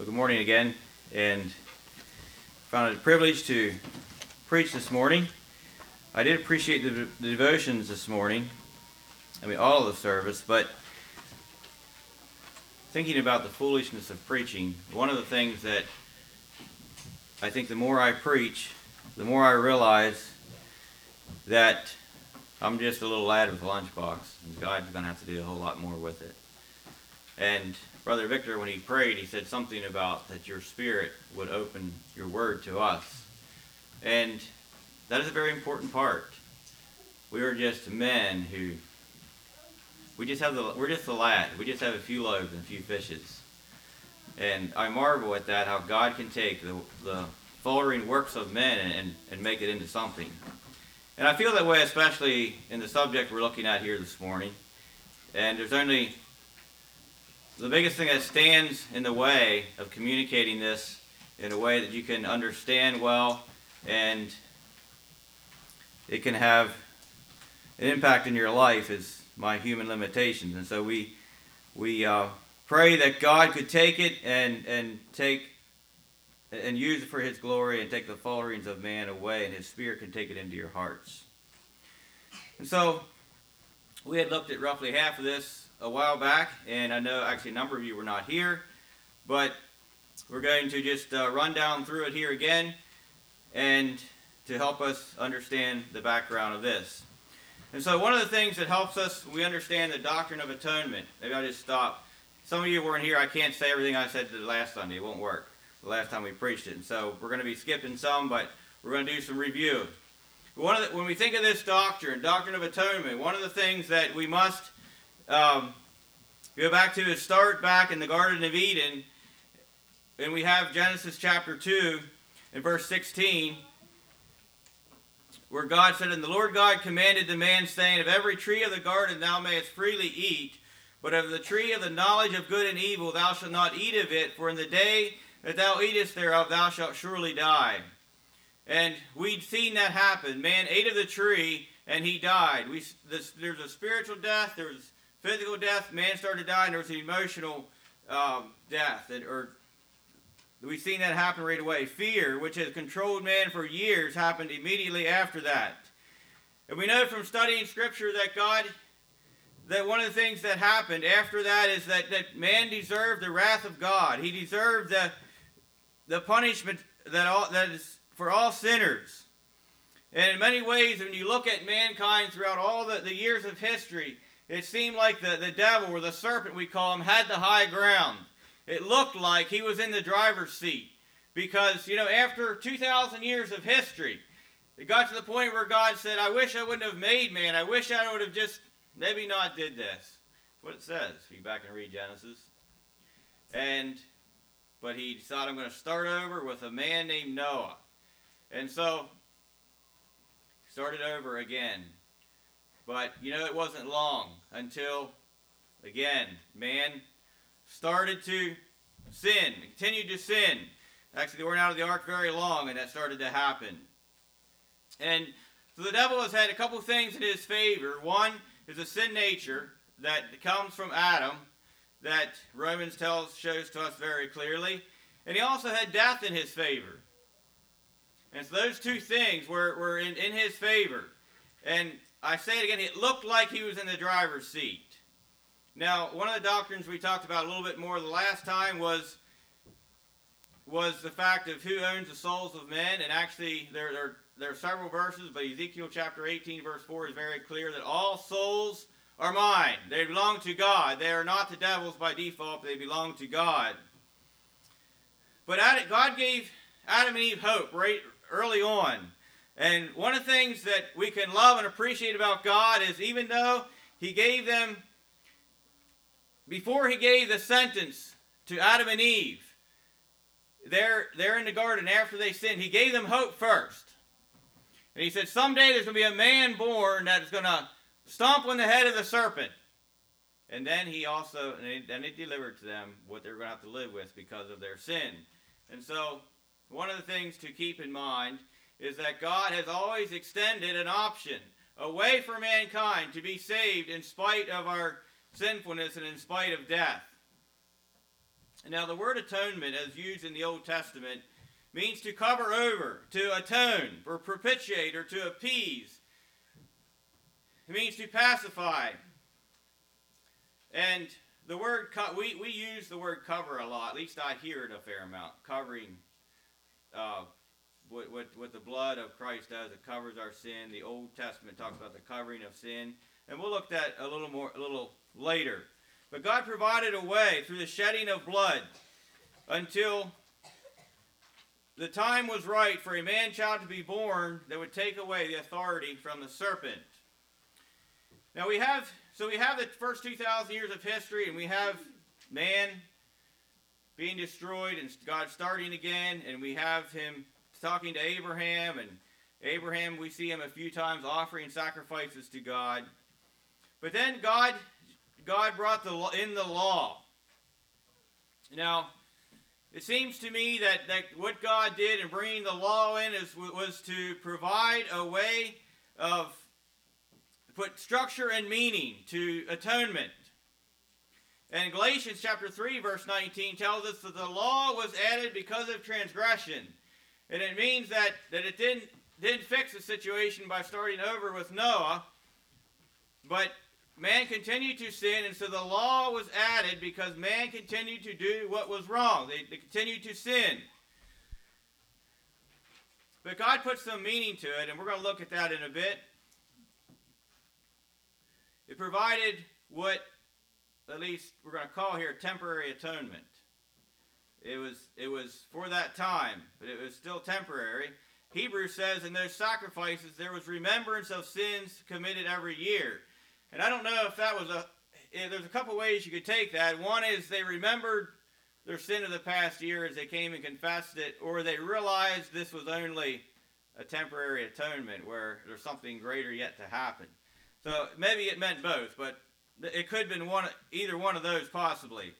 Good morning again, and found it a privilege to preach this morning. I did appreciate the devotions this morning. All of the service, but thinking about the foolishness of preaching, one of the things that I think the more I preach, the more I realize that I'm just a little lad with a lunchbox, and God's going to have to do a whole lot more with it. And Brother Victor, when he prayed, he said something about that your spirit would open your word to us. And that is a very important part. We are just men who, we're just the lad. We just have a few loaves and a few fishes. And I marvel at that, how God can take the faltering works of men and make it into something. And I feel that way especially in the subject we're looking at here this morning. And there's only the biggest thing that stands in the way of communicating this in a way that you can understand well, and it can have an impact in your life, is my human limitations. And so we pray that God could take it and use it for His glory and take the falterings of man away, and His Spirit can take it into your hearts. And so we had looked at roughly half of this a while back, and I know actually a number of you were not here, but we're going to just run down through it here again, and to help us understand the background of this. And so one of the things that helps us, we understand the doctrine of atonement. Maybe I'll just stop. Some of you weren't here. I can't say everything I said the last Sunday. It won't work. The last time we preached it. And so we're going to be skipping some, but we're going to do some review. When we think of this doctrine of atonement, one of the things that we must go back to is start back in the Garden of Eden, and we have Genesis chapter 2 and verse 16, where God said, "And the Lord God commanded the man, saying, Of every tree of the garden thou mayest freely eat, but of the tree of the knowledge of good and evil thou shalt not eat of it, for in the day that thou eatest thereof thou shalt surely die." And we'd seen that happen. Man ate of the tree and he died. There's a spiritual death, there was physical death, man started dying, there was an emotional death. We've seen that happen right away. Fear, which has controlled man for years, happened immediately after that. And we know from studying Scripture that one of the things that happened after that is that man deserved the wrath of God. He deserved the punishment that is for all sinners. And in many ways, when you look at mankind throughout all the years of history, it seemed like the devil, or the serpent we call him, had the high ground. It looked like he was in the driver's seat. Because, after 2,000 years of history, it got to the point where God said, I wish I wouldn't have made man. I wish I would have just maybe not did this. That's what it says. If you go back and read Genesis. But he decided, I'm going to start over with a man named Noah. And so, started over again. But, it wasn't long until, again, man started to sin, continued to sin. Actually, they weren't out of the ark very long, and that started to happen. And so the devil has had a couple things in his favor. One is a sin nature that comes from Adam, that Romans shows to us very clearly. And he also had death in his favor. And so those two things were in his favor. And I say it again, it looked like he was in the driver's seat. Now, one of the doctrines we talked about a little bit more the last time was the fact of who owns the souls of men. And actually, there are several verses, but Ezekiel chapter 18, verse 4 is very clear that all souls are mine. They belong to God. They are not the devil's by default, but they belong to God. But God gave Adam and Eve hope right early on. And one of the things that we can love and appreciate about God is, even though He gave them, before He gave the sentence to Adam and Eve, they're in the garden after they sinned, He gave them hope first. And He said, someday there's going to be a man born that is going to stomp on the head of the serpent. And then He delivered to them what they're going to have to live with because of their sin. And so, one of the things to keep in mind is that God has always extended an option, a way for mankind to be saved in spite of our sinfulness and in spite of death. Now, the word atonement, as used in the Old Testament, means to cover over, to atone, or propitiate, or to appease. It means to pacify. And the word, we use the word cover a lot. At least I hear it a fair amount. Covering, what the blood of Christ does, it covers our sin. The Old Testament talks about the covering of sin. And we'll look at that a little later. But God provided a way through the shedding of blood until the time was right for a man-child to be born that would take away the authority from the serpent. Now we have the first 2,000 years of history, and we have man being destroyed and God starting again, and we have him talking to Abraham, and Abraham, we see him a few times offering sacrifices to God. But then God brought in the law. Now, it seems to me that what God did in bringing the law in was to provide a way of put structure and meaning to atonement. And Galatians chapter 3 verse 19 tells us that the law was added because of transgression. And it means that it didn't fix the situation by starting over with Noah, but man continued to sin, and so the law was added because man continued to do what was wrong. They continued to sin. But God put some meaning to it, and we're going to look at that in a bit. It provided what, at least we're going to call here, temporary atonement. It was for that time, but it was still temporary. Hebrews says in those sacrifices there was remembrance of sins committed every year. And I don't know if that was there's a couple ways you could take that. One is they remembered their sin of the past year as they came and confessed it, or they realized this was only a temporary atonement where there's something greater yet to happen. So maybe it meant both, but it could have been either one of those possibly.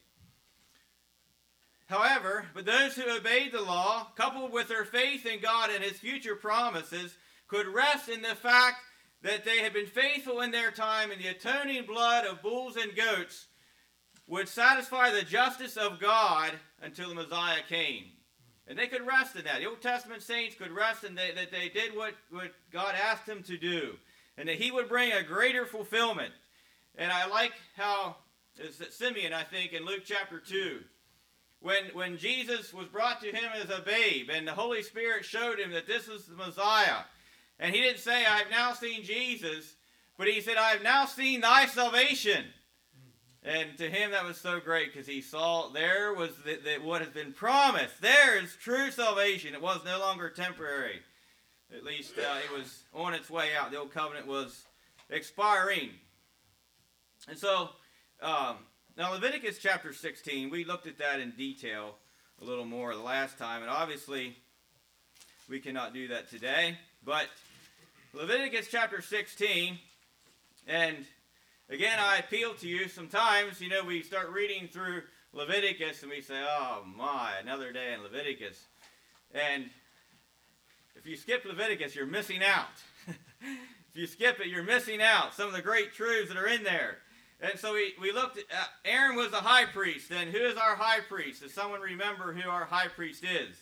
However, but those who obeyed the law, coupled with their faith in God and his future promises, could rest in the fact that they had been faithful in their time, and the atoning blood of bulls and goats would satisfy the justice of God until the Messiah came. And they could rest in that. The Old Testament saints could rest in that they did what God asked them to do, and that he would bring a greater fulfillment. And I like how Simeon, I think, in Luke chapter 2, when Jesus was brought to him as a babe, and the Holy Spirit showed him that this is the Messiah. And he didn't say, I have now seen Jesus, but he said, I have now seen thy salvation. And to him that was so great, because he saw there was what has been promised. There is true salvation. It was no longer temporary. At least it was on its way out. The old covenant was expiring. And so, now Leviticus chapter 16, we looked at that in detail a little more the last time. And obviously, we cannot do that today. But Leviticus chapter 16, and again, I appeal to you. Sometimes, we start reading through Leviticus and we say, oh my, another day in Leviticus. And if you skip Leviticus, you're missing out. If you skip it, you're missing out some of the great truths that are in there. And so we looked at, Aaron was the high priest. And who is our high priest? Does someone remember who our high priest is?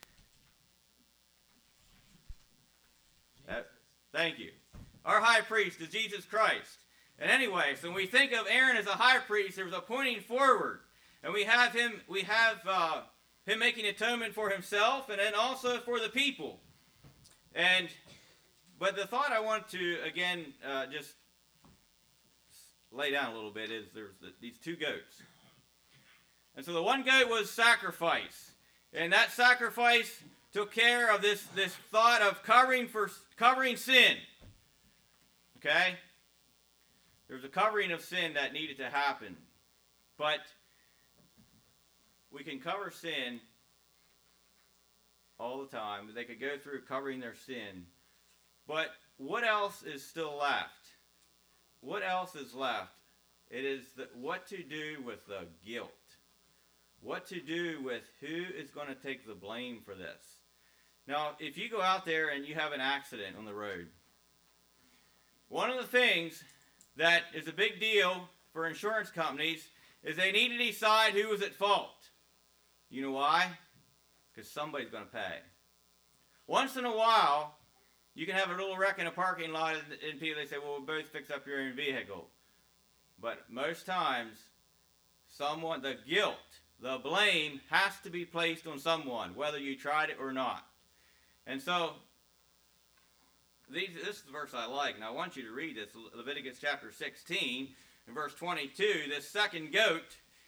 Thank you. Our high priest is Jesus Christ. And anyway, so when we think of Aaron as a high priest, there's a pointing forward. And we have him making atonement for himself and then also for the people. But the thought I want to, again, just lay down a little bit is there's these two goats. And so the one goat was sacrifice. And that sacrifice took care of this thought of covering sin. Okay? There was a covering of sin that needed to happen. But we can cover sin all the time. They could go through covering their sin. But what else is still left? What else is left? It is what to do with the guilt. What to do with who is going to take the blame for this. Now, if you go out there and you have an accident on the road, one of the things that is a big deal for insurance companies is they need to decide who was at fault. You know why? Because somebody's going to pay. Once in a while, you can have a little wreck in a parking lot, and people, they say, well, we'll both fix up your own vehicle. But most times, the guilt, the blame has to be placed on someone, whether you tried it or not. And so, this is the verse I like, and I want you to read this, Leviticus chapter 16, and verse 22, this second goat,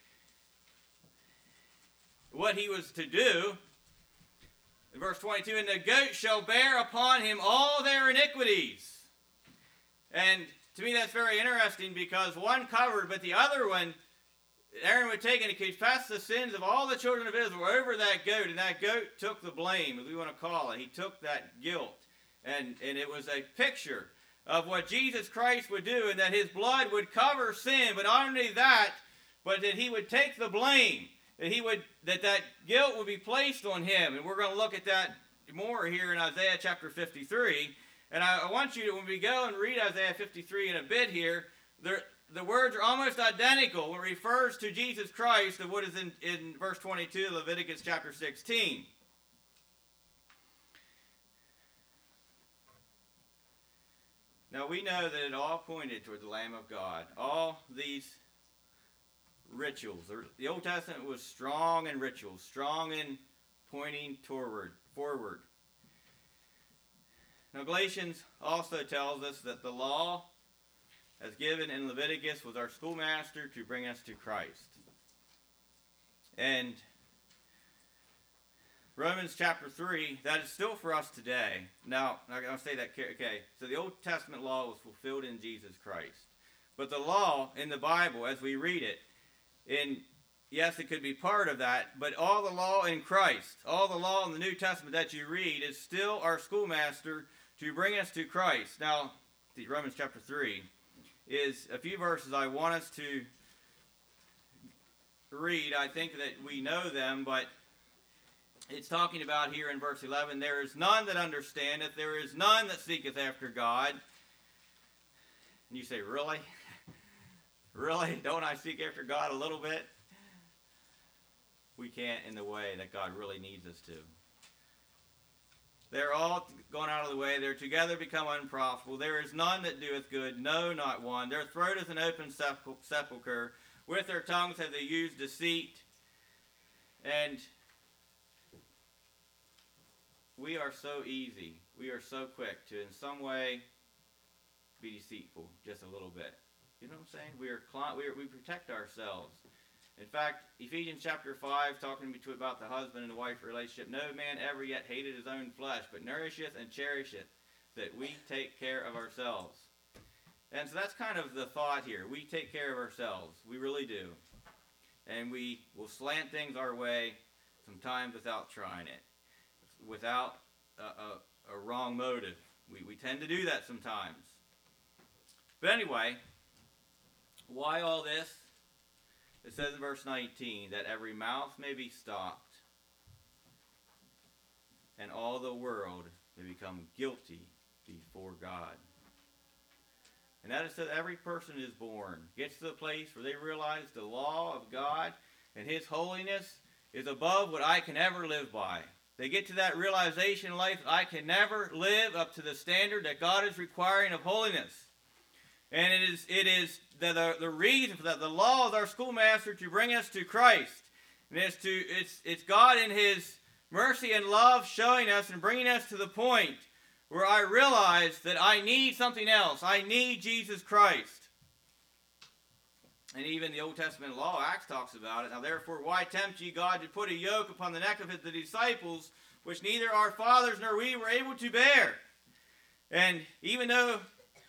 what he was to do, in verse 22, and the goat shall bear upon him all their iniquities. And to me that's very interesting, because one covered, but the other one, Aaron would take and confess the sins of all the children of Israel over that goat, and that goat took the blame, as we want to call it. He took that guilt. And it was a picture of what Jesus Christ would do, and that his blood would cover sin, but not only that, but that he would take the blame, that guilt would be placed on him. And we're going to look at that more here in Isaiah chapter 53. And I want you to, when we go and read Isaiah 53 in a bit here, the words are almost identical when it refers to Jesus Christ of what is in verse 22 of Leviticus chapter 16. Now we know that it all pointed toward the Lamb of God. All these rituals. The Old Testament was strong in rituals, strong in pointing forward. Now Galatians also tells us that the law, as given in Leviticus, was our schoolmaster to bring us to Christ. And Romans chapter 3, that is still for us today. Now, I'll say that, okay, so the Old Testament law was fulfilled in Jesus Christ. But the law in the Bible, as we read it, yes, it could be part of that, but all the law in Christ, all the law in the New Testament that you read is still our schoolmaster to bring us to Christ. Now, Romans chapter 3 is a few verses I want us to read. I think that we know them, but it's talking about here in verse 11, there is none that understandeth, there is none that seeketh after God. And you say, really? Really? Don't I seek after God a little bit? We can't in the way that God really needs us to. They're all gone out of the way. They're together become unprofitable. There is none that doeth good, no, not one. Their throat is an open sepulchre. With their tongues have they used deceit. And we are so easy. We are so quick to, in some way, be deceitful just a little bit. You know what I'm saying? We protect ourselves. In fact, Ephesians chapter 5, talking about the husband and the wife relationship, no man ever yet hated his own flesh, but nourisheth and cherisheth, that we take care of ourselves. And so that's kind of the thought here. We take care of ourselves. We really do. And we will slant things our way sometimes without trying it, without a wrong motive. We tend to do that sometimes. But anyway, why all this? It says in verse 19, that every mouth may be stopped, and all the world may become guilty before God. And that is that every person is born, gets to the place where they realize the law of God and His holiness is above what I can ever live by. They get to that realization in life, I can never live up to the standard that God is requiring of holiness. And it is the reason for that. The law is our schoolmaster to bring us to Christ. And it's God in His mercy and love showing us and bringing us to the point where I realize that I need something else. I need Jesus Christ. And even the Old Testament law, Acts talks about it. Now therefore, why tempt ye God to put a yoke upon the neck of the disciples, which neither our fathers nor we were able to bear? And even though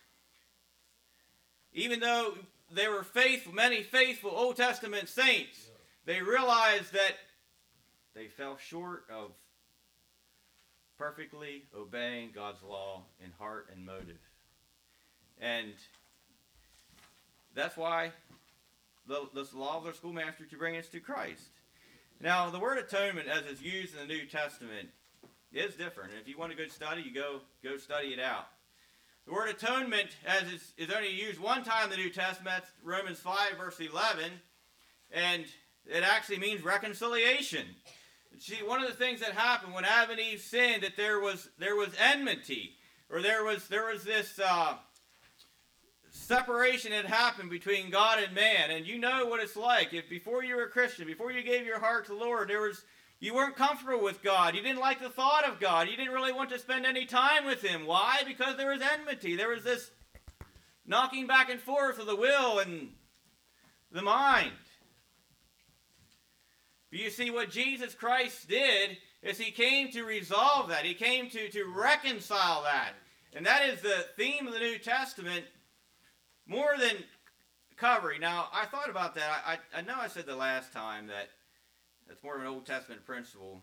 there were many faithful Old Testament saints, they realized that they fell short of perfectly obeying God's law in heart and motive. And that's why this law of their schoolmaster to bring us to Christ. Now, the word atonement, as it's used in the New Testament, is different. And if you want a good study, you go study it out. The word atonement, as is only used one time in the New Testament, that's Romans 5, verse 11. And it actually means reconciliation. See, one of the things that happened when Adam and Eve sinned, that there was enmity, or there was this separation that happened between God and man. And you know what it's like. If before you were a Christian, before you gave your heart to the Lord, you weren't comfortable with God. You didn't like the thought of God. You didn't really want to spend any time with Him. Why? Because there was enmity. There was this knocking back and forth of the will and the mind. But you see, what Jesus Christ did is He came to resolve that. He came to reconcile that. And that is the theme of the New Testament, more than covering. Now, I thought about that. I know I said the last time that that's more of an Old Testament principle.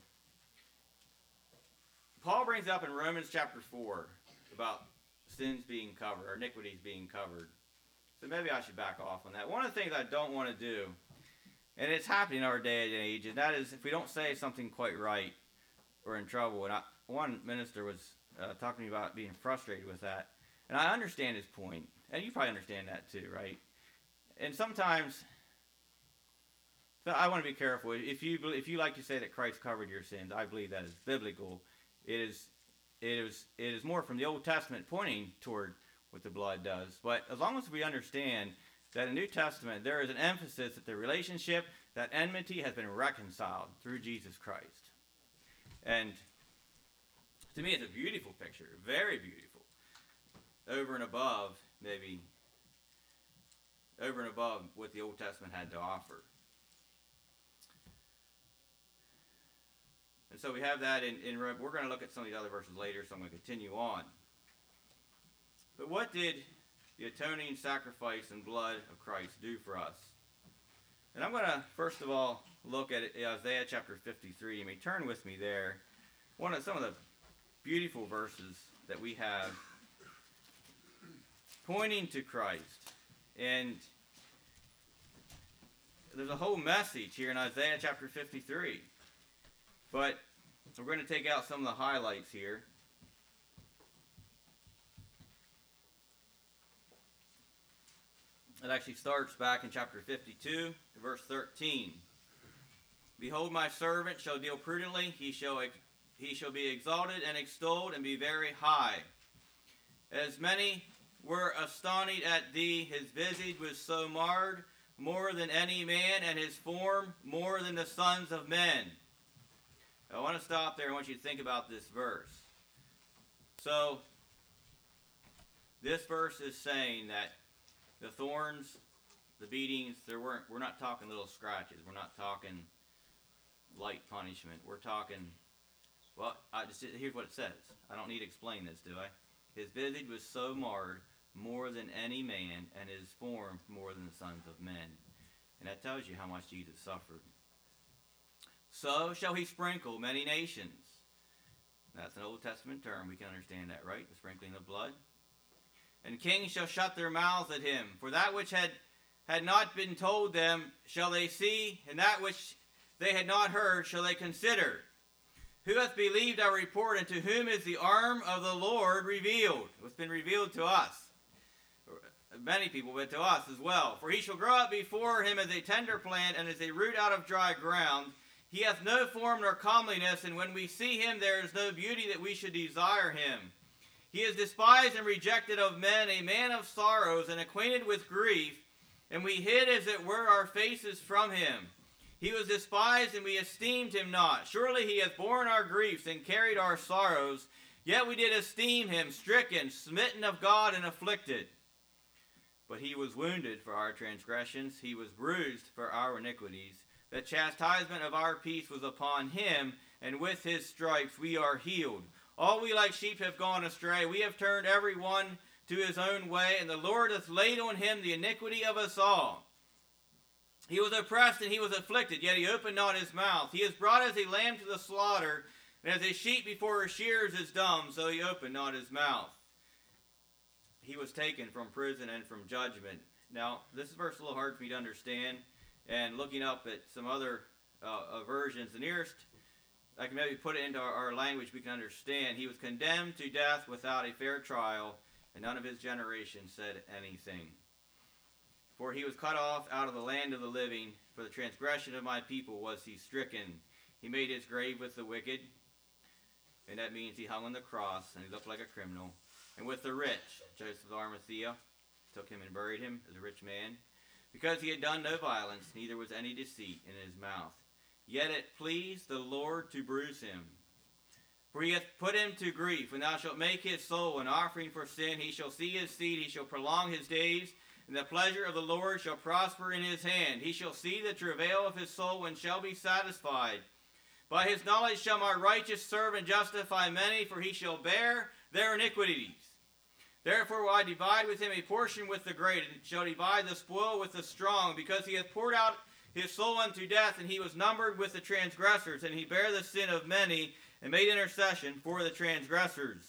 Paul brings up in Romans chapter 4 about sins being covered, or iniquities being covered. So maybe I should back off on that. One of the things I don't want to do, and it's happening in our day and age, and that is if we don't say something quite right, we're in trouble. And one minister was talking to me about being frustrated with that. And I understand his point. And you probably understand that too, right? And sometimes, so I want to be careful. If you like to say that Christ covered your sins, I believe that is biblical. It is more from the Old Testament pointing toward what the blood does. But as long as we understand that in the New Testament there is an emphasis that the relationship, that enmity has been reconciled through Jesus Christ. And to me it's a beautiful picture, very beautiful. Over and above what the Old Testament had to offer. And so we have that in we're going to look at some of the other verses later, so I'm going to continue on. But what did the atoning sacrifice and blood of Christ do for us? And I'm going to, first of all, look at Isaiah chapter 53. You may turn with me there. Some of the beautiful verses that we have pointing to Christ. And there's a whole message here in Isaiah chapter 53. But we're going to take out some of the highlights here. It actually starts back in chapter 52, verse 13. Behold, my servant shall deal prudently. He shall be exalted and extolled and be very high. As many were astonished at thee, his visage was so marred, more than any man, and his form more than the sons of men. I want to stop there. I want you to think about this verse. So, this verse is saying that the thorns, the beatings, we're not talking little scratches. We're not talking light punishment. We're talking, here's what it says. I don't need to explain this, do I? His visage was so marred, more than any man, and his form more than the sons of men. And that tells you how much Jesus suffered. So shall he sprinkle many nations. That's an Old Testament term. We can understand that, right? The sprinkling of blood. And kings shall shut their mouths at him. For that which had not been told them shall they see, and that which they had not heard shall they consider. Who hath believed our report, and to whom is the arm of the Lord revealed? It's been revealed to us. Many people, but to us as well. For he shall grow up before him as a tender plant, and as a root out of dry ground. He hath no form nor comeliness, and when we see him, there is no beauty that we should desire him. He is despised and rejected of men, a man of sorrows, and acquainted with grief, and we hid as it were our faces from him. He was despised, and we esteemed him not. Surely he hath borne our griefs, and carried our sorrows, yet we did esteem him stricken, smitten of God, and afflicted. But he was wounded for our transgressions, he was bruised for our iniquities. The chastisement of our peace was upon him, and with his stripes we are healed. All we like sheep have gone astray. We have turned every one to his own way, and the Lord hath laid on him the iniquity of us all. He was oppressed and he was afflicted, yet he opened not his mouth. He is brought as a lamb to the slaughter, and as a sheep before her shearers is dumb, so he opened not his mouth. He was taken from prison and from judgment. Now, this verse is a little hard for me to understand. And looking up at some other versions, the nearest I can maybe put it into our language we can understand. He was condemned to death without a fair trial, and none of his generation said anything. For he was cut off out of the land of the living. For the transgression of my people was he stricken. He made his grave with the wicked. And that means he hung on the cross, and he looked like a criminal. And with the rich, Joseph of Arimathea took him and buried him as a rich man, because he had done no violence, neither was any deceit in his mouth. Yet it pleased the Lord to bruise him. For he hath put him to grief. When thou shalt make his soul an offering for sin, he shall see his seed, he shall prolong his days, and the pleasure of the Lord shall prosper in his hand. He shall see the travail of his soul, and shall be satisfied. By his knowledge shall my righteous serve and justify many, for he shall bear their iniquities. Therefore will I divide with him a portion with the great, and shall divide the spoil with the strong, because he hath poured out his soul unto death, and he was numbered with the transgressors, and he bare the sin of many, and made intercession for the transgressors.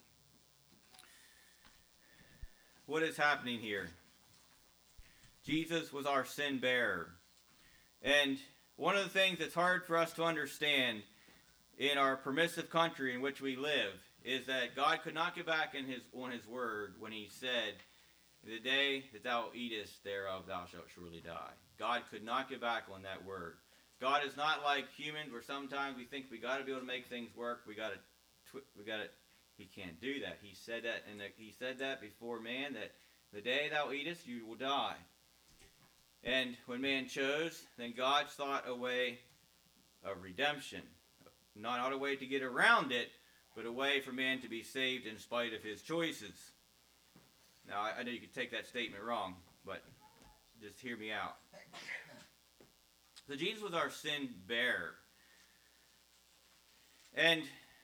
What is happening here? Jesus was our sin bearer. And one of the things that's hard for us to understand in our permissive country in which we live is that God could not get back on his word when he said, the day that thou eatest thereof thou shalt surely die. God could not get back on that word. God is not like humans where sometimes we think we got to be able to make things work. He can't do that. He said that, and he said that before man, that the day thou eatest you will die. And when man chose, then God sought a way of redemption. Not a way to get around it, but a way for man to be saved in spite of his choices. Now, I know you could take that statement wrong, but just hear me out. So Jesus was our sin bearer. And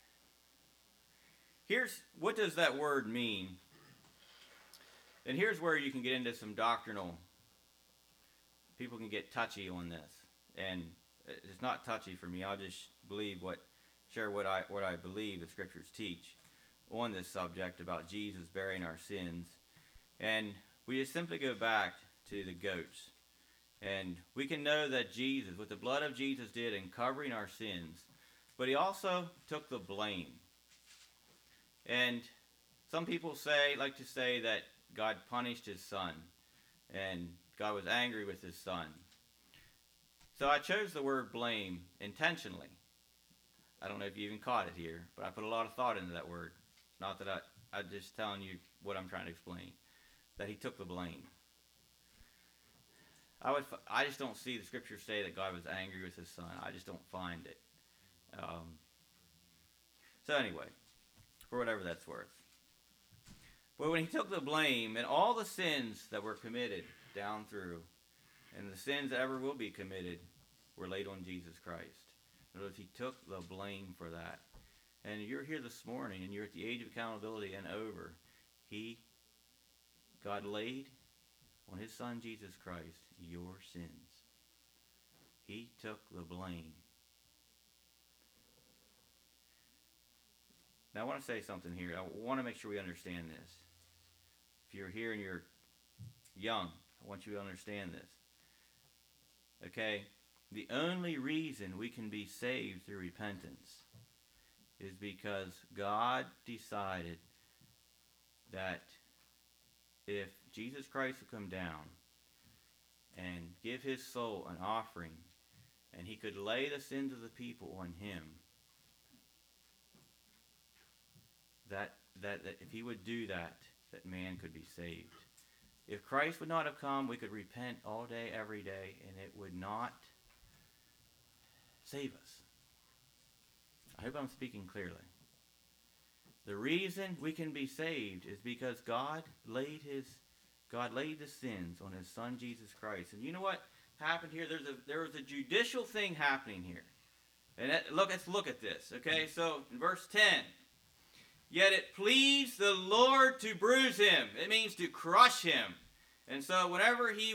what does that word mean? And here's where you can get into some doctrinal. People can get touchy on this. And it's not touchy for me. I'll just share what I believe the scriptures teach on this subject about Jesus bearing our sins. And we just simply go back to the goats. And we can know that Jesus, what the blood of Jesus did in covering our sins, but he also took the blame. And some people like to say that God punished his son, and God was angry with his son. So I chose the word blame intentionally. I don't know if you even caught it here, but I put a lot of thought into that word. Not that I'm just telling you what I'm trying to explain. That he took the blame. I just don't see the scriptures say that God was angry with his son. I just don't find it. So anyway, for whatever that's worth. But when he took the blame and all the sins that were committed down through, and the sins that ever will be committed, were laid on Jesus Christ. In other words, he took the blame for that. And you're here this morning, and you're at the age of accountability and over. God laid on his son Jesus Christ your sins. He took the blame. Now I want to say something here. I want to make sure we understand this. If you're here and you're young, I want you to understand this. Okay? The only reason we can be saved through repentance is because God decided that if Jesus Christ would come down and give his soul an offering, and he could lay the sins of the people on him, that if he would do that man could be saved. If Christ would not have come, we could repent all day, every day, and it would not save us. I hope I'm speaking clearly. The reason we can be saved is because God laid the sins on his son Jesus Christ. And you know what happened here? There was a judicial thing happening here. And let's look at this. Okay, so in verse 10, yet it pleased the Lord to bruise him. It means to crush him. And so whenever his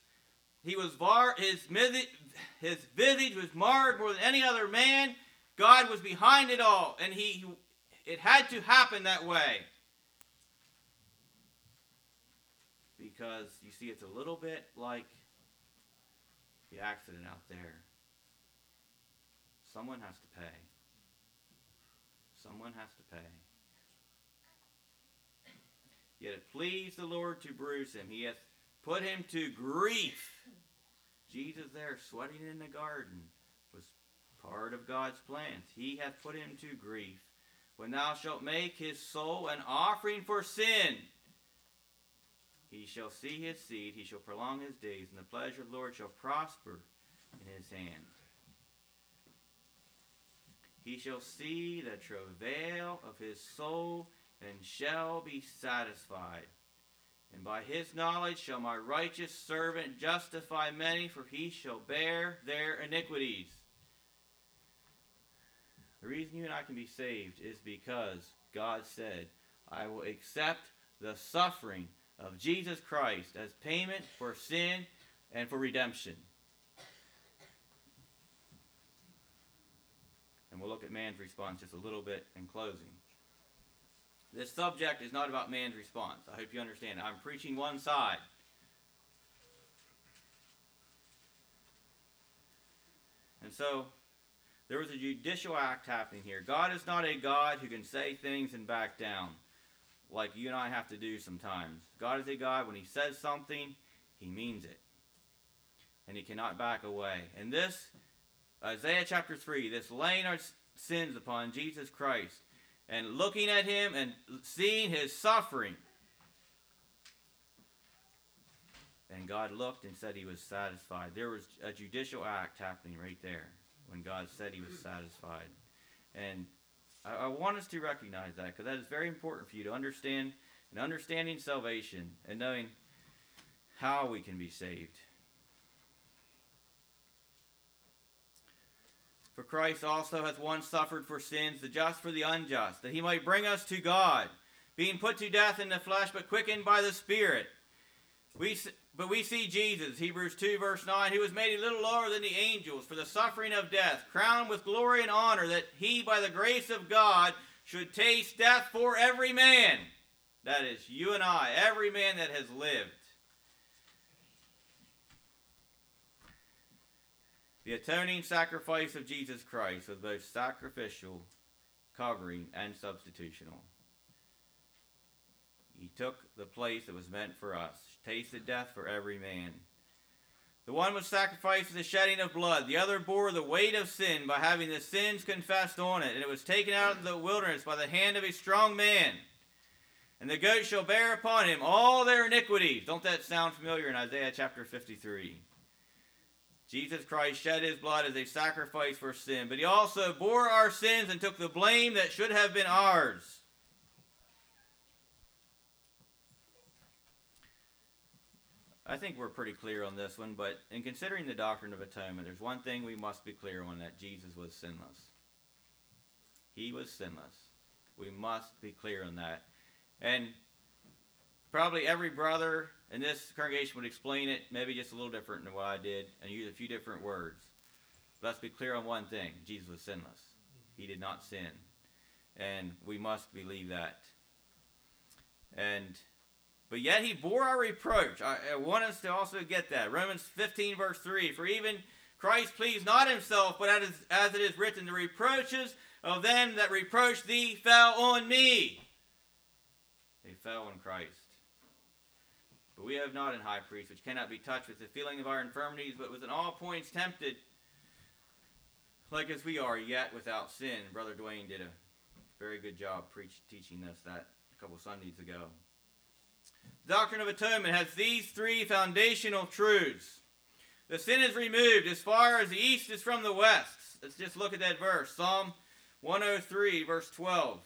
visage was marred more than any other man, God was behind it all, and it had to happen that way. Because, you see, it's a little bit like the accident out there. Someone has to pay. Someone has to pay. Yet it pleased the Lord to bruise him. He hath put him to grief. Jesus there sweating in the garden was part of God's plans. He hath put him to grief. When thou shalt make his soul an offering for sin, he shall see his seed, he shall prolong his days, and the pleasure of the Lord shall prosper in his hand. He shall see the travail of his soul, and shall be satisfied. And by his knowledge shall my righteous servant justify many, for he shall bear their iniquities. The reason you and I can be saved is because God said, I will accept the suffering of Jesus Christ as payment for sin and for redemption. And we'll look at man's response just a little bit in closing. This subject is not about man's response. I hope you understand. I'm preaching one side. And so, there was a judicial act happening here. God is not a God who can say things and back down like you and I have to do sometimes. God is a God, when he says something, he means it. And he cannot back away. And this, Isaiah chapter 3, this laying our sins upon Jesus Christ and looking at him and seeing his suffering. And God looked and said he was satisfied. There was a judicial act happening right there when God said he was satisfied. And I want us to recognize that, because that is very important for you to understand, and understanding salvation and knowing how we can be saved. For Christ also hath once suffered for sins, the just for the unjust, that he might bring us to God, being put to death in the flesh, but quickened by the Spirit. But we see Jesus, Hebrews 2 verse 9, who was made a little lower than the angels for the suffering of death, crowned with glory and honor, that he by the grace of God should taste death for every man. That is, you and I, every man that has lived. The atoning sacrifice of Jesus Christ was both sacrificial, covering, and substitutional. He took the place that was meant for us, tasted death for every man. The one was sacrificed with the shedding of blood. The other bore the weight of sin by having the sins confessed on it. And it was taken out of the wilderness by the hand of a strong man. And the goat shall bear upon him all their iniquities. Don't that sound familiar in Isaiah chapter 53? Jesus Christ shed his blood as a sacrifice for sin. But he also bore our sins and took the blame that should have been ours. I think we're pretty clear on this one, but in considering the doctrine of atonement, there's one thing we must be clear on, that Jesus was sinless. He was sinless. We must be clear on that. And probably every brother in this congregation would explain it maybe just a little different than what I did and use a few different words. But let's be clear on one thing. Jesus was sinless. He did not sin. And we must believe that. But yet he bore our reproach. I want us to also get that. Romans 15 verse 3. For even Christ pleased not himself, but as it is written, the reproaches of them that reproached thee fell on me. They fell on Christ. But we have not an high priest which cannot be touched with the feeling of our infirmities, but was in all points tempted, like as we are, yet without sin. Brother Dwayne did a very good job teaching us that a couple Sundays ago. The doctrine of atonement has these three foundational truths. The sin is removed as far as the east is from the west. Let's just look at that verse. Psalm 103, verse 12.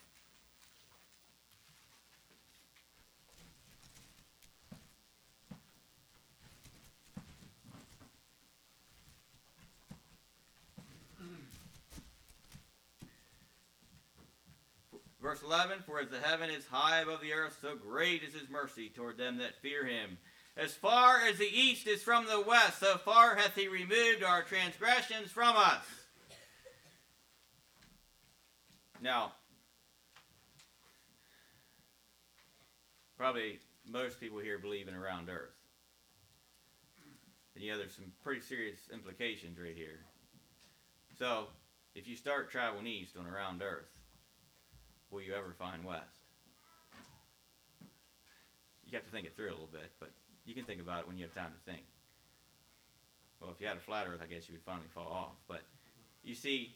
Verse 11, for as the heaven is high above the earth, so great is his mercy toward them that fear him. As far as the east is from the west, so far hath he removed our transgressions from us. Now, probably most people here believe in a round earth. And there's some pretty serious implications right here. So, if you start traveling east on a round earth, will you ever find west? You have to think it through a little bit, but You can think about it when you have time to think. Well, if you had a flat earth, I guess you would finally fall off. But you see,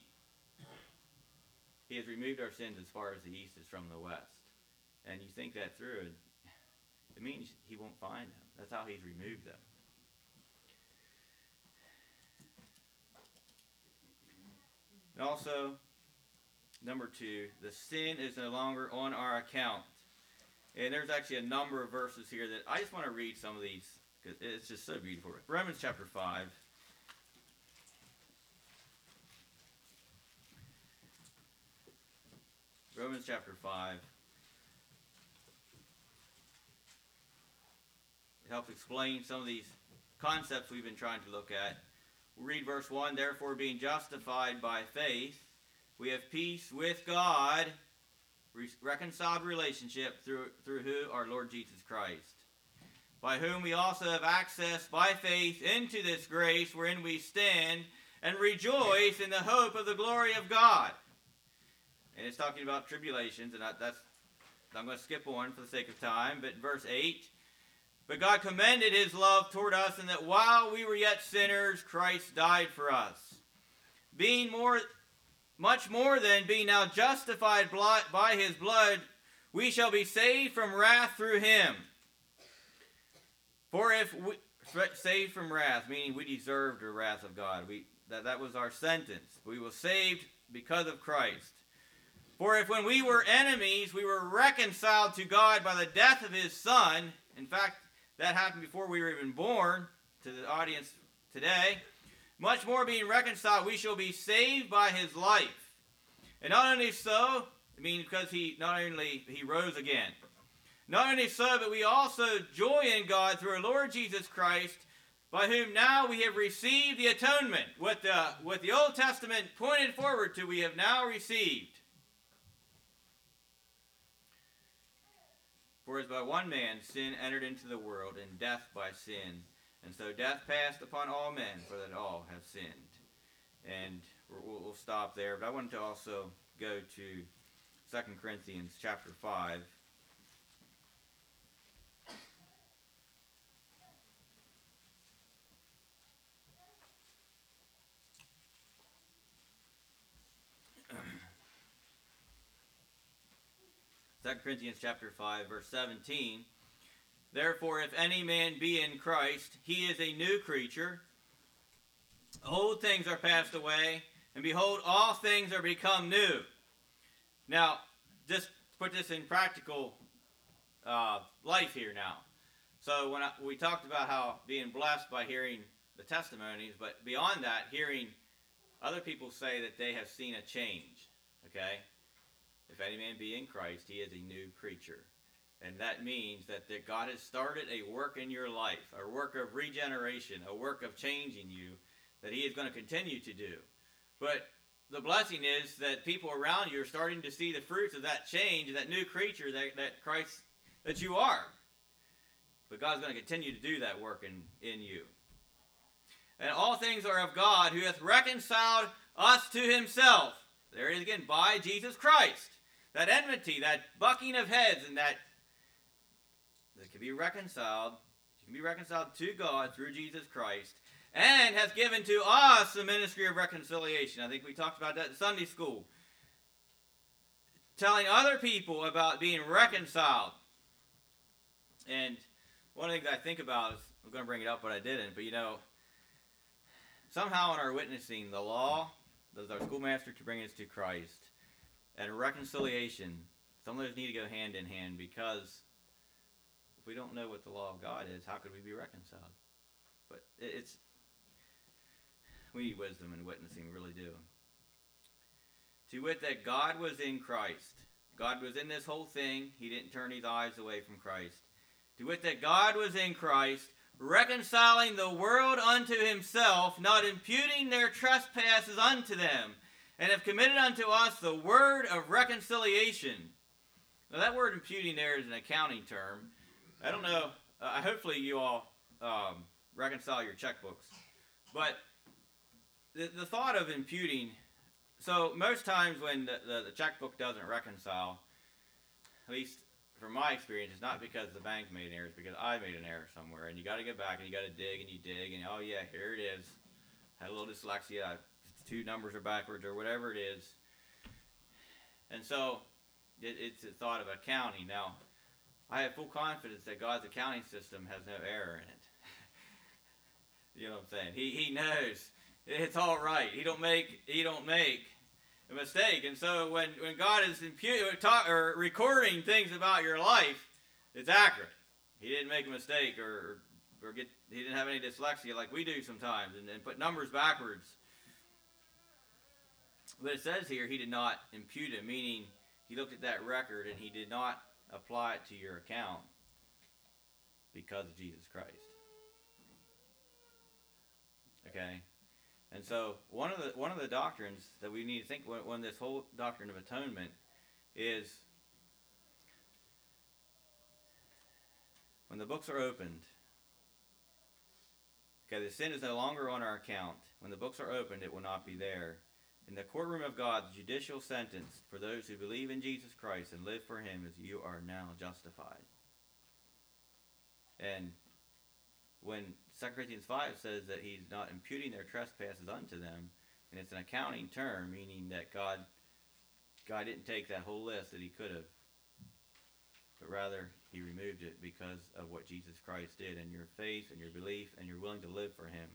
he has removed our sins as far as the east is from the west. And you think that through, it means he won't find them. That's how he's removed them. And also, number 2, the sin is no longer on our account. And there's actually a number of verses here that I just want to read some of these because it's just so beautiful. Romans chapter 5. Romans chapter 5. It helps explain some of these concepts we've been trying to look at. We'll read verse 1. Therefore, being justified by faith, we have peace with God, reconciled relationship through who? Our Lord Jesus Christ, by whom we also have access by faith into this grace wherein we stand and rejoice in the hope of the glory of God. And it's talking about tribulations, and I'm going to skip on for the sake of time, but verse 8, but God commended his love toward us in that while we were yet sinners, Christ died for us. Being much more than being now justified by his blood, we shall be saved from wrath through him. For if we, saved from wrath, meaning we deserved the wrath of God. That was our sentence. We were saved because of Christ. For if when we were enemies, we were reconciled to God by the death of his Son. In fact, that happened before we were even born, to the audience today. Much more being reconciled, we shall be saved by his life. And not only so, I mean, because he rose again. Not only so, but we also joy in God through our Lord Jesus Christ, by whom now we have received the atonement. What the Old Testament pointed forward to, we have now received. For as by one man sin entered into the world, and death by sin. And so death passed upon all men, for that all have sinned. And we'll stop there. But I wanted to also go to 2 Corinthians chapter 5. Second Corinthians chapter 5, verse 17. Therefore, if any man be in Christ, he is a new creature. Old things are passed away, and behold, all things are become new. Now, just put this in practical life here now. So when we talked about how being blessed by hearing the testimonies, but beyond that, hearing other people say that they have seen a change. Okay? If any man be in Christ, he is a new creature. And that means that God has started a work in your life, a work of regeneration, a work of changing you, that he is going to continue to do. But the blessing is that people around you are starting to see the fruits of that change, that new creature that Christ, that you are. But God's going to continue to do that work in you. And all things are of God, who hath reconciled us to himself. There it is again, by Jesus Christ. That enmity, that bucking of heads, and that can be reconciled. You can be reconciled to God through Jesus Christ, and has given to us the ministry of reconciliation. I think we talked about that in Sunday school. Telling other people about being reconciled. And one of the things I think about is, I'm going to bring it up, but I didn't, but somehow in our witnessing, the law does our schoolmaster to bring us to Christ, and reconciliation, some of those need to go hand in hand, because if we don't know what the law of God is, how could we be reconciled? But we need wisdom in witnessing, we really do. To wit, that God was in Christ. God was in this whole thing. He didn't turn his eyes away from Christ. To wit, that God was in Christ, reconciling the world unto himself, not imputing their trespasses unto them, and have committed unto us the word of reconciliation. Now that word imputing there is an accounting term. I don't know, hopefully you all reconcile your checkbooks. But the thought of imputing, so most times when the checkbook doesn't reconcile, at least from my experience, it's not because the bank made an error, it's because I made an error somewhere. And you got to go back and you got to dig and you dig and oh yeah, here it is. Had a little dyslexia. 2 numbers are backwards or whatever it is. And so it's a thought of accounting. Now, I have full confidence that God's accounting system has no error in it. You know what I'm saying? He knows it's all right. He don't make a mistake. And so when God is recording things about your life, it's accurate. He didn't make a mistake he didn't have any dyslexia like we do sometimes and put numbers backwards. But it says here he did not impute it, meaning he looked at that record and he did not apply it to your account because of Jesus Christ. Okay? And so one of the doctrines that we need to think when this whole doctrine of atonement is when the books are opened. Okay, the sin is no longer on our account. When the books are opened, it will not be there. In the courtroom of God, the judicial sentence for those who believe in Jesus Christ and live for him is you are now justified. And when 2 Corinthians 5 says that he's not imputing their trespasses unto them, and it's an accounting term, meaning that God didn't take that whole list that he could have, but rather he removed it because of what Jesus Christ did and your faith and your belief and you're willing to live for him.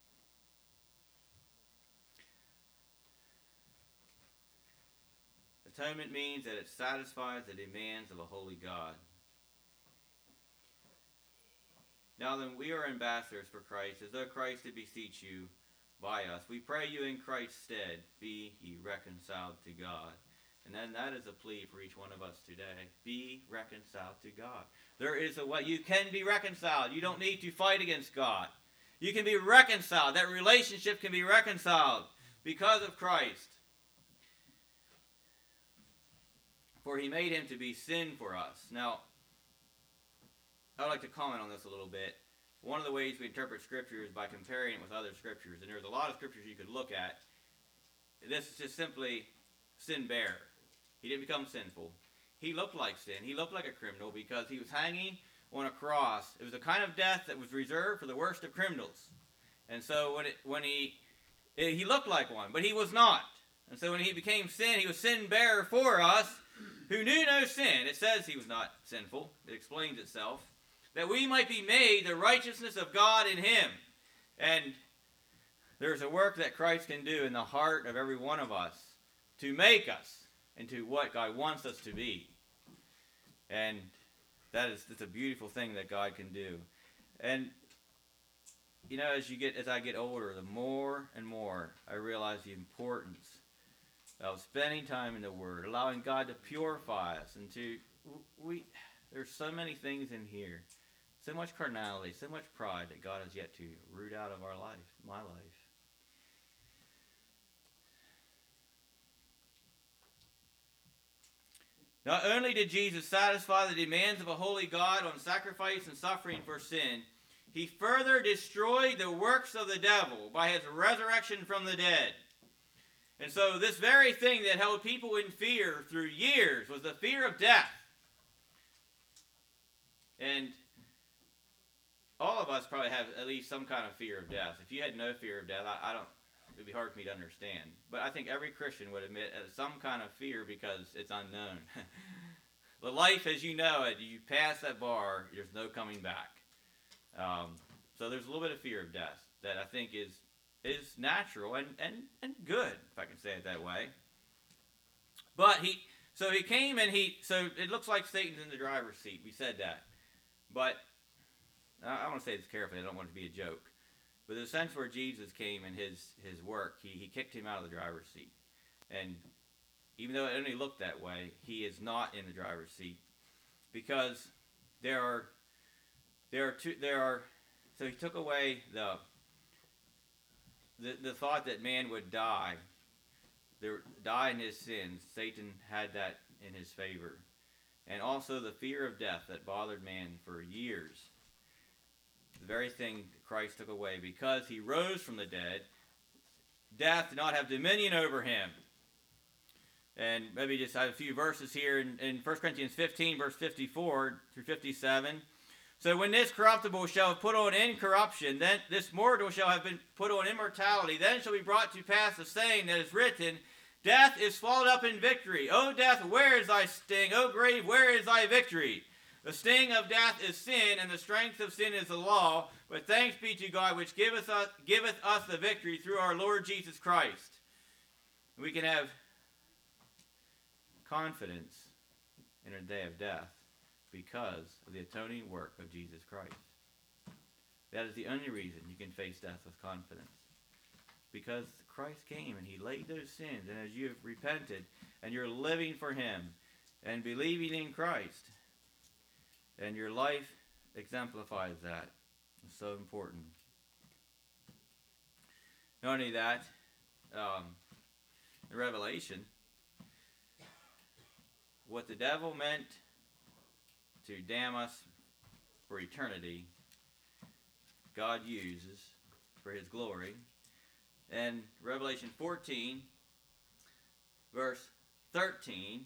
Atonement means that it satisfies the demands of a holy God. Now then, we are ambassadors for Christ, as though Christ did beseech you by us. We pray you in Christ's stead, be ye reconciled to God. And then that is a plea for each one of us today. Be reconciled to God. There is a way. You can be reconciled. You don't need to fight against God. You can be reconciled. That relationship can be reconciled because of Christ. For he made him to be sin for us. Now, I would like to comment on this a little bit. One of the ways we interpret Scripture is by comparing it with other Scriptures. And there's a lot of Scriptures you could look at. This is just simply sin bearer. He didn't become sinful. He looked like sin. He looked like a criminal because he was hanging on a cross. It was a kind of death that was reserved for the worst of criminals. And so when he looked like one, but he was not. And so when he became sin, he was sin bearer for us who knew no sin. It says he was not sinful. It explains itself. That we might be made the righteousness of God in him. And there's a work that Christ can do in the heart of every one of us to make us into what God wants us to be. And it's a beautiful thing that God can do. And you know, as I get older, the more and more I realize the importance of spending time in the Word, allowing God to purify us, and there's so many things in here, so much carnality, so much pride that God has yet to root out of our life, my life. Not only did Jesus satisfy the demands of a holy God on sacrifice and suffering for sin, he further destroyed the works of the devil by his resurrection from the dead. And so this very thing that held people in fear through years was the fear of death. And all of us probably have at least some kind of fear of death. If you had no fear of death, it'd be hard for me to understand. But I think every Christian would admit some kind of fear because it's unknown. The life as you know it, you pass that bar, there's no coming back. So there's a little bit of fear of death that I think is natural and good, if I can say it that way. But he came and so it looks like Satan's in the driver's seat. We said that. But I want to say this carefully. I don't want it to be a joke. But the sense where Jesus came in his work, he kicked him out of the driver's seat. And even though it only looked that way, he is not in the driver's seat. Because so he took away the thought that man would die in his sins. Satan had that in his favor. And also the fear of death that bothered man for years. The very thing Christ took away. Because he rose from the dead, death did not have dominion over him. And maybe just have a few verses here in 1 Corinthians 15, verse 54 through 57. So when this corruptible shall have put on incorruption, then this mortal shall have been put on immortality, then shall be brought to pass the saying that is written, Death is swallowed up in victory. O death, where is thy sting? O grave, where is thy victory? The sting of death is sin, and the strength of sin is the law. But thanks be to God, which giveth us the victory through our Lord Jesus Christ. We can have confidence in our day of death because of the atoning work of Jesus Christ. That is the only reason you can face death with confidence. Because Christ came and he laid those sins, and as you have repented and you're living for him and believing in Christ, and your life exemplifies that. It's so important. Not only that, in Revelation, what the devil meant to damn us for eternity, God uses for his glory. And Revelation 14, verse 13,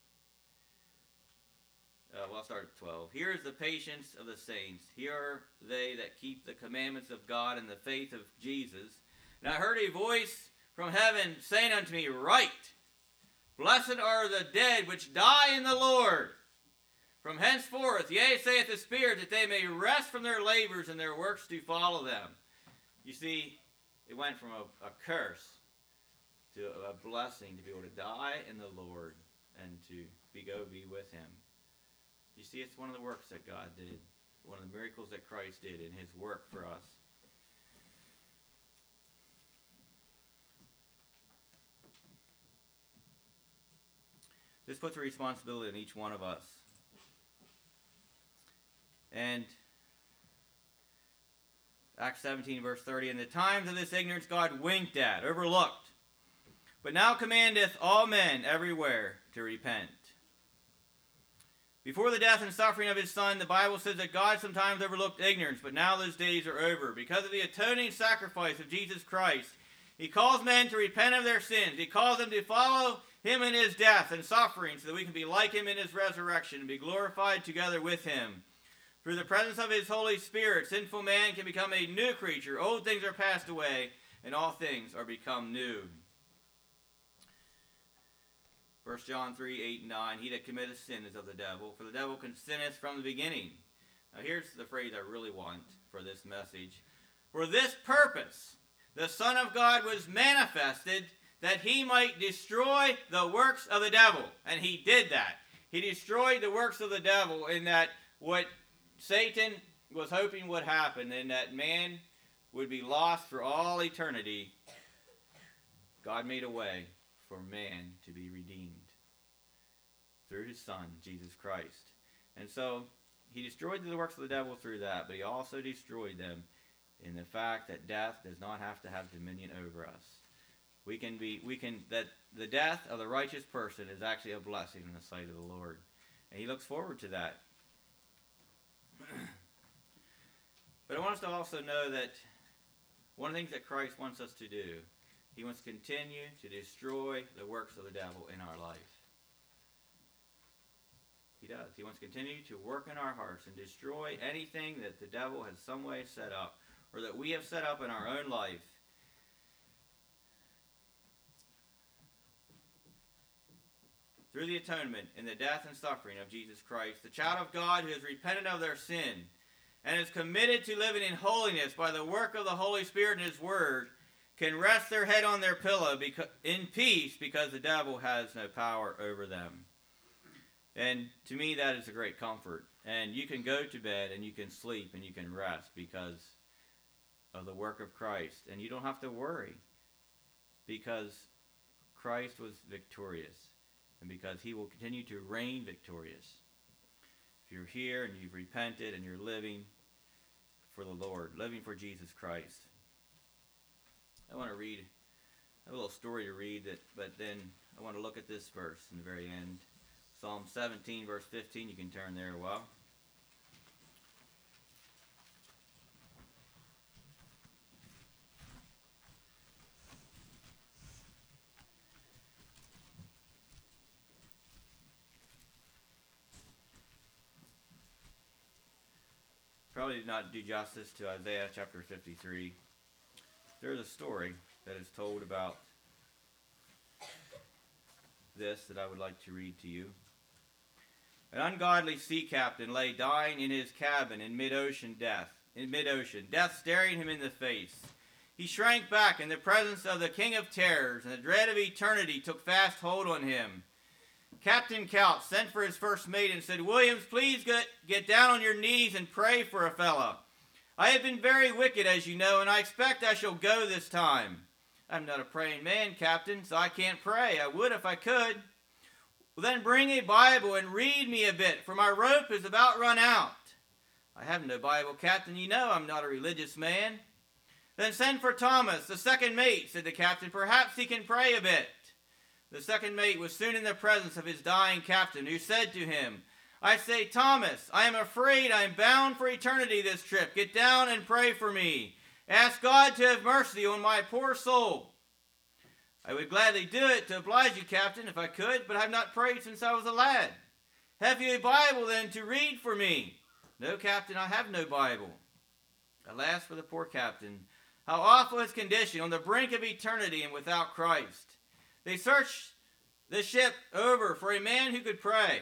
I'll start at 12. Here is the patience of the saints. Here are they that keep the commandments of God and the faith of Jesus. And I heard a voice from heaven saying unto me, Write, Blessed are the dead which die in the Lord. From henceforth, yea, saith the Spirit, that they may rest from their labors and their works do follow them. You see, it went from a curse to a blessing to be able to die in the Lord and to go be with him. You see, it's one of the works that God did, one of the miracles that Christ did in his work for us. This puts a responsibility on each one of us. And Acts 17, verse 30, In the times of this ignorance God winked at, overlooked, but now commandeth all men everywhere to repent. Before the death and suffering of his Son, the Bible says that God sometimes overlooked ignorance, but now those days are over. Because of the atoning sacrifice of Jesus Christ, he calls men to repent of their sins. He calls them to follow him in his death and suffering so that we can be like him in his resurrection and be glorified together with him. Through the presence of his Holy Spirit, sinful man can become a new creature. Old things are passed away, and all things are become new. 1 John 3, 8 and 9, He that committeth sin is of the devil, for the devil sinneth from the beginning. Now here's the phrase I really want for this message. For this purpose, the Son of God was manifested, that he might destroy the works of the devil. And he did that. He destroyed the works of the devil in that what Satan was hoping would happen, and that man would be lost for all eternity. God made a way for man to be redeemed through his Son, Jesus Christ. And so he destroyed the works of the devil through that, but he also destroyed them in the fact that death does not have to have dominion over us. That the death of the righteous person is actually a blessing in the sight of the Lord. And he looks forward to that. But I want us to also know that one of the things that Christ wants us to do, he wants to continue to destroy the works of the devil in our life. He does. He wants to continue to work in our hearts and destroy anything that the devil has some way set up or that we have set up in our own life. Through the atonement and the death and suffering of Jesus Christ, the child of God who has repented of their sin and is committed to living in holiness by the work of the Holy Spirit and his word can rest their head on their pillow in peace because the devil has no power over them. And to me, that is a great comfort. And you can go to bed and you can sleep and you can rest because of the work of Christ. And you don't have to worry because Christ was victorious and because he will continue to reign victorious. If you're here and you've repented and you're living for the Lord, living for Jesus Christ. I want to read a little story to read, but then I want to look at this verse in the very end. Psalm 17, verse 15. You can turn there a while. probably did not do justice to Isaiah chapter 53. There's a story that is told about this that I would like to read to you. An ungodly sea captain lay dying in his cabin in mid-ocean, death staring him in the face. He shrank back in the presence of the King of Terrors, and the dread of eternity took fast hold on him. Captain Couch sent for his first mate and said, "Williams, please get down on your knees and pray for a fella. I have been very wicked, as you know, and I expect I shall go this time." "I'm not a praying man, Captain, so I can't pray. I would if I could." "Well, then bring a Bible and read me a bit, for my rope is about run out." "I have no Bible, Captain. You know I'm not a religious man." "Then send for Thomas, the second mate," said the captain. "Perhaps he can pray a bit." The second mate was soon in the presence of his dying captain, who said to him, "I say, Thomas, I am afraid I am bound for eternity this trip. Get down and pray for me. Ask God to have mercy on my poor soul." "I would gladly do it to oblige you, Captain, if I could, but I have not prayed since I was a lad." "Have you a Bible, then, to read for me?" "No, Captain, I have no Bible." Alas for the poor captain. How awful his condition, on the brink of eternity and without Christ. They searched the ship over for a man who could pray.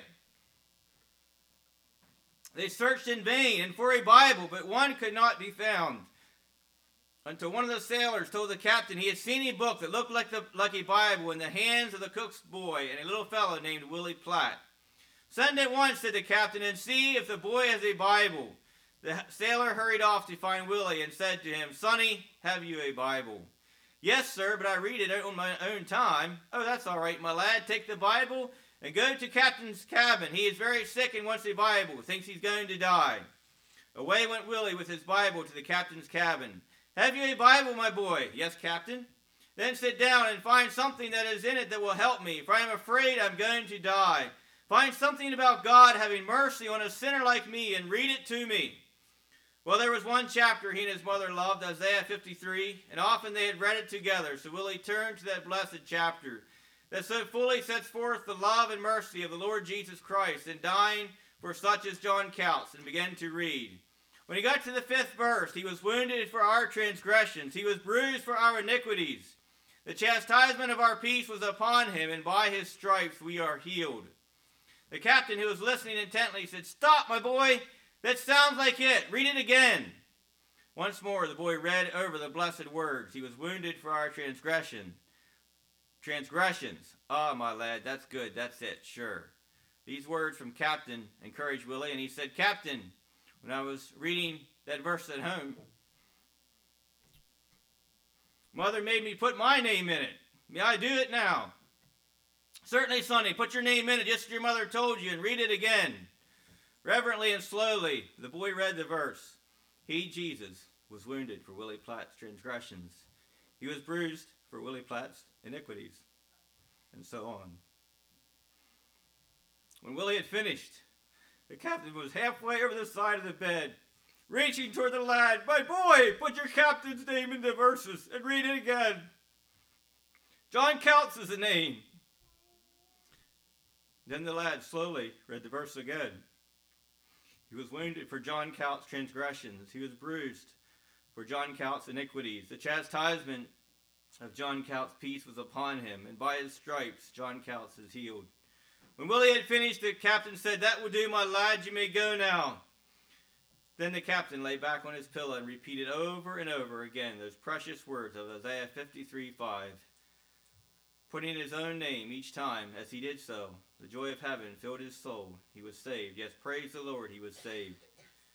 They searched in vain and for a Bible, but one could not be found, until one of the sailors told the captain he had seen a book that looked like a Bible in the hands of the cook's boy and a little fellow named Willie Platt. "Send at once," said the captain, "and see if the boy has a Bible." The sailor hurried off to find Willie and said to him, "Sonny, have you a Bible?" "Yes, sir, but I read it on my own time." "Oh, that's all right, my lad. Take the Bible and go to Captain's cabin. He is very sick and wants a Bible. Thinks he's going to die." Away went Willie with his Bible to the captain's cabin. "Have you a Bible, my boy?" "Yes, Captain." "Then sit down and find something that is in it that will help me, for I am afraid I am going to die. Find something about God having mercy on a sinner like me and read it to me." Well, there was one chapter he and his mother loved, Isaiah 53, and often they had read it together, so Willie turned to that blessed chapter that so fully sets forth the love and mercy of the Lord Jesus Christ in dying for such as John Couch, and began to read. When he got to the 5th verse, "He was wounded for our transgressions, he was bruised for our iniquities. The chastisement of our peace was upon him, and by his stripes we are healed." The captain, who was listening intently, said, "Stop, my boy! That sounds like it. Read it again." Once more the boy read over the blessed words. "He was wounded for our transgressions. Ah, my lad, that's good. That's it, sure." These words from Captain encouraged Willie, and he said, "Captain, when I was reading that verse at home, Mother made me put my name in it. May I do it now?" "Certainly, Sonny. Put your name in it just as your mother told you, and read it again." Reverently and slowly, the boy read the verse. "He, Jesus, was wounded for Willie Platt's transgressions. He was bruised for Willie Platt's iniquities," and so on. When Willie had finished, the captain was halfway over the side of the bed, reaching toward the lad. "My boy, put your captain's name in the verses and read it again." "John Couch is the name." Then the lad slowly read the verse again. "He was wounded for John Couch's transgressions. He was bruised for John Couch's iniquities. The chastisement of John Couch's peace was upon him, and by his stripes John Couch is healed." When Willie had finished, the captain said, "That will do, my lad. You may go now." Then the captain lay back on his pillow and repeated over and over again those precious words of Isaiah 53:5, putting his own name each time as he did so. The joy of heaven filled his soul. He was saved. Yes, praise the Lord, he was saved.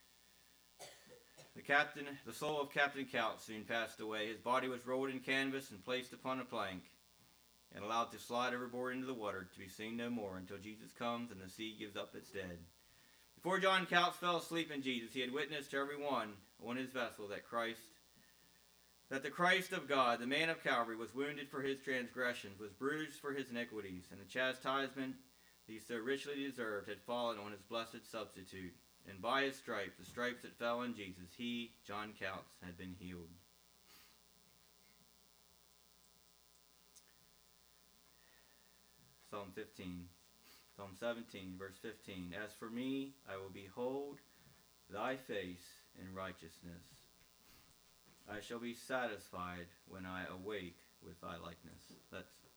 The soul of Captain Couch soon passed away. His body was rolled in canvas and placed upon a plank and allowed to slide overboard into the water, to be seen no more until Jesus comes and the sea gives up its dead. Before John Couch fell asleep in Jesus, he had witnessed to everyone on his vessel that the Christ of God, the man of Calvary, was wounded for his transgressions, was bruised for his iniquities, and the chastisement he so richly deserved had fallen on his blessed substitute. And by his stripes, the stripes that fell on Jesus, he, John Couch, had been healed. Psalm 17, verse 15. "As for me, I will behold thy face, in righteousness. I shall be satisfied when I awake with thy likeness. Let's